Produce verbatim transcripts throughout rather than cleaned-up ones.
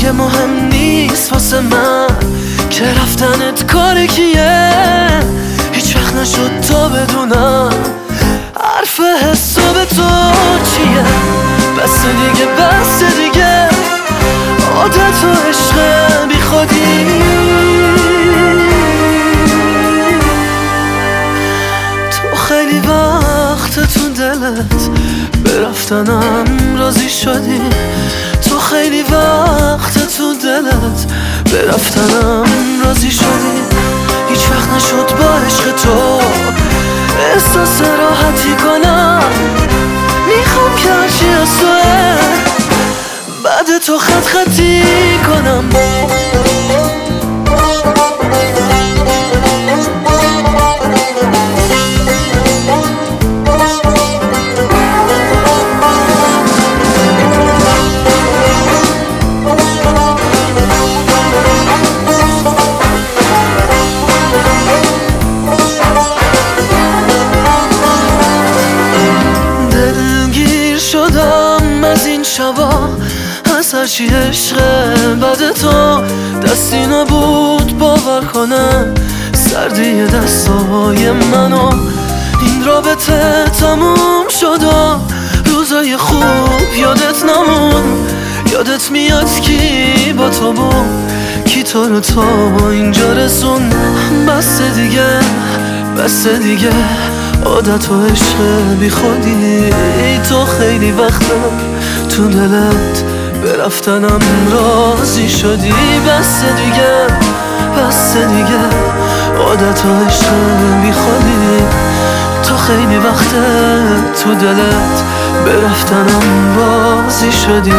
دیگه مهم نیست واسه من که رفتنت کار کیه. هیچ وقت نشد تا بدونم حرف حساب تو چیه. بس دیگه بس دیگه عادت و عشق بی خودی. تو خیلی وقت تو دلت به رفتنم راضی شدی. تو خیلی وقت تو دلت به رفتنم راضی شدی. هیچ وقت نشد با عشق تو احساس راحتی کنم. میخوام که هرچی از توه بعد تو خط خطی کنم. شدم از این شبا از هرچی عشقه بعد تو. دستی نبود باور کنم سردی دستای منو. این رابطه تموم شد و روزای خوب یادت نمون. یادت میاد کی با تو بود کی تو رو تا اینجا رسون. بس دیگه بس دیگه عادت و عشق بی خودی. تو خیلی وقتم تو دلت به رفتنم راضی شدی. بس دیگه بس دیگه عادت و عشق بی خودی. تو خیلی وقت تو دلت به رفتنم راضی شدی.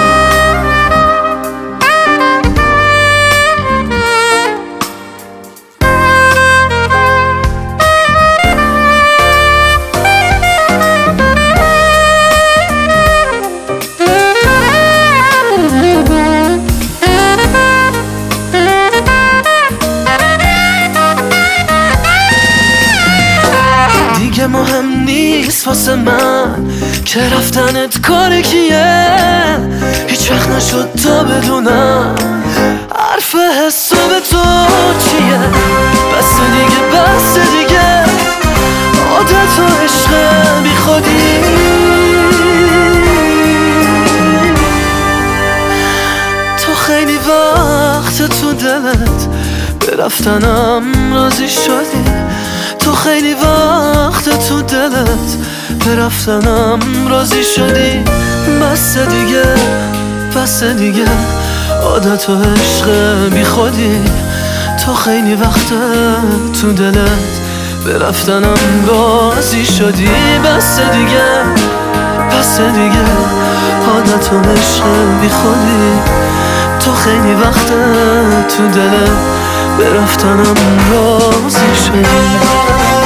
دیگه مهم نیست واسه من که رفتنت کار کیه. هیچ وقت نشد تا بدونم حرف حساب تو چیه. بس دیگه بس دیگه عادت و عشق بی خودی. تو خیلی وقت تو دلت به رفتنم راضی شدی. تو خیلی وقت تو دلت به رفتنم راضی شدی. بس دیگه بس دیگه عادت و عشق بی خودی. تو خیلی وقت تو دلت به رفتنم راضی شدی. بس دیگه بس دیگه عادت و عشق بی خودی. تو خیلی وقت تو دلت به رفتنم راضی شدی.